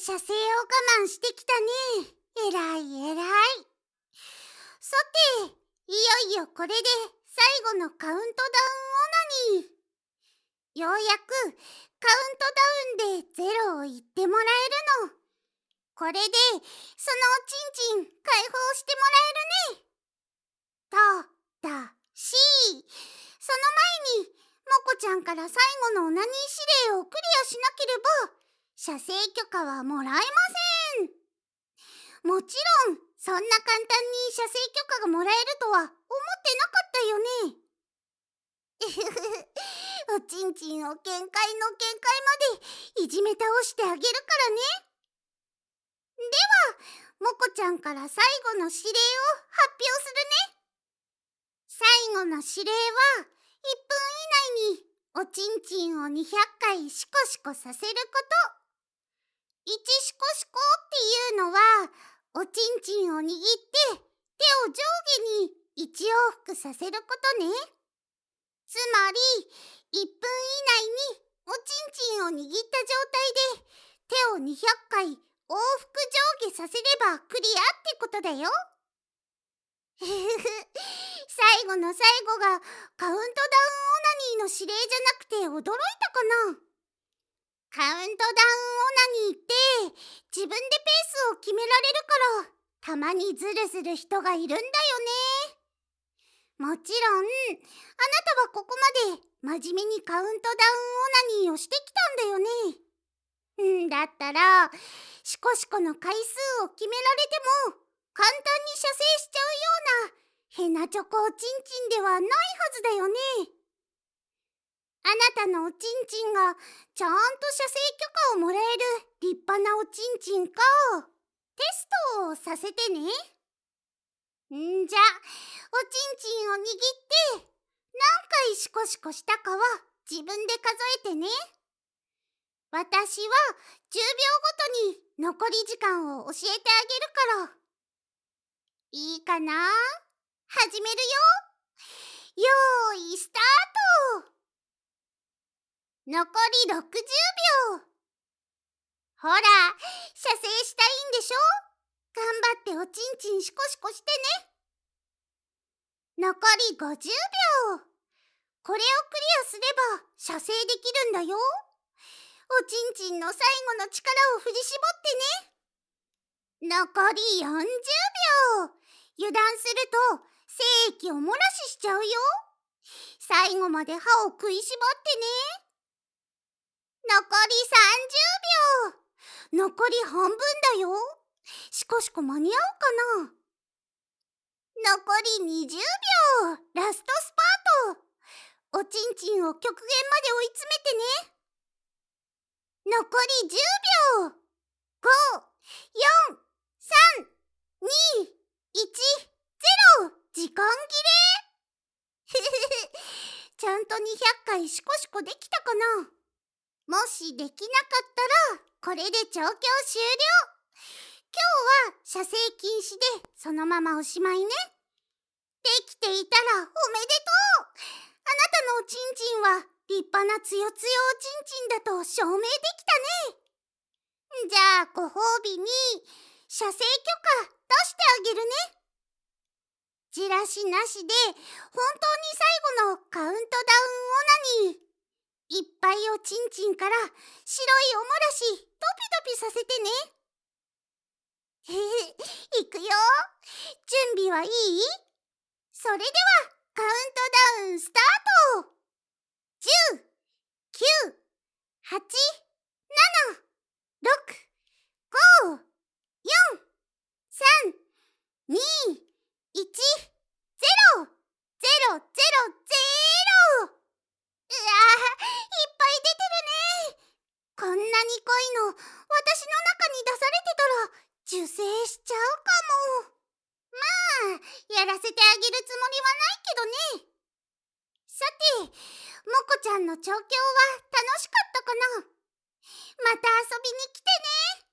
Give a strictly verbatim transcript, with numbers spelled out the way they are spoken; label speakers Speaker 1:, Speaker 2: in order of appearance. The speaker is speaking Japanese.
Speaker 1: 射精を我慢してきたね。えらいえらい。さて、いよいよこれで最後のカウントダウンオナニー。ようやくカウントダウンでゼロを言ってもらえるの。これでそのおちんちん解放してもらえるね。ただし、その前にモコちゃんから最後のオナニー指令をクリアしなければ射精許可はもらえません。もちろんそんな簡単に射精許可がもらえるとは思ってなかったよね。おちんちんを限界の限界までいじめ倒してあげるからね。では、モコちゃんから最後の指令を発表するね。最後の指令はいっぷん以内におちんちんをにひゃっかいシコシコさせること。いちシコシコっていうのはおちんちんを握って手を上下にいち往復させることね。つまりいっぷん以内におちんちんを握った状態で手をにひゃっかい往復上下させればクリアってことだよ。ふふふ、最後の最後がカウントダウンオナニーの指令じゃなくて驚いたかな。カウントダウンオナニーって自分でペースを決められるからたまにズルする人がいるんだよね。もちろんあなたはここまで真面目にカウントダウンオナニーをしてきたんだよね。んだったらシコシコの回数を決められても簡単に射精しちゃうようなヘナチョコおちんちんではないはずだよね。あなたのおちんちんがちゃんと射精許可をもらえる立派なおちんちんかテストをさせてね。んじゃ、おちんちんを握って何回シコシコしたかは自分で数えてね。私はじゅうびょうごとに残り時間を教えてあげるから。いいかな？始めるよ。よーいスタート。残りろくじゅうびょう。ほら、射精したいんでしょ？頑張っておちんちんシコシコしてね。残りごじゅうびょう。これをクリアすれば射精できるんだよ。おちんちんの最後の力を振り絞ってね。残りよんじゅうびょう。油断すると精液を漏らししちゃうよ。最後まで歯を食いしばってね。残りさんじゅうびょう。残り半分だよ。シコシコ間に合うかな。残りにじゅうびょう。ラストスパート。おちんちんを極限まで追い詰めてね。残りじゅうびょう。ご、よん、さん、に、いち、ゼロ。時間切れ。ふふふ。ちゃんとにひゃっかいシコシコできたかな。もしできなかったらこれで調教終了。今日は射精禁止でそのままおしまいね。できていたらおめでとう。あなたのおちんちんは立派なつよつよおちんちんだと証明できたね。じゃあご褒美に射精許可出してあげるね。じらしなしで本当に最後のカウントダウンオナニー。いっぱいおちんちんから白いおもらしドピドピさせてね。へへ、いくよ。準備はいい？それではカウントダウンスタート。じゅう、きゅう、はち、なな、ろく、ご、よん、さん、に、いち、ゼロ、ゼロ、ゼロ、ゼロ。うわー、いっぱい出てるね。こんなに濃いの私の中に出されてたら受精しちゃうかも。まあ、やらせてあげるつもりはないけどね。さて、モコちゃんの調教は楽しかったかな？また遊びに来てね。